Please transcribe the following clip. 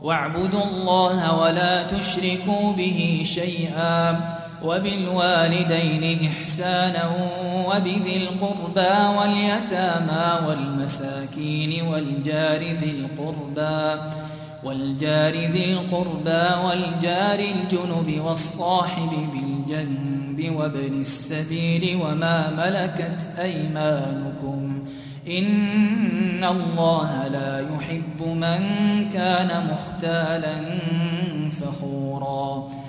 واعبدوا الله ولا تشركوا به شيئا وبالوالدين إحسانا وبذي القربى واليتامى والمساكين والجار ذي القربى والجار الجنب والصاحب بالجنب وابن السبيل وما ملكت أيمانكم إن الله لا يحب من كان مختالا فخورا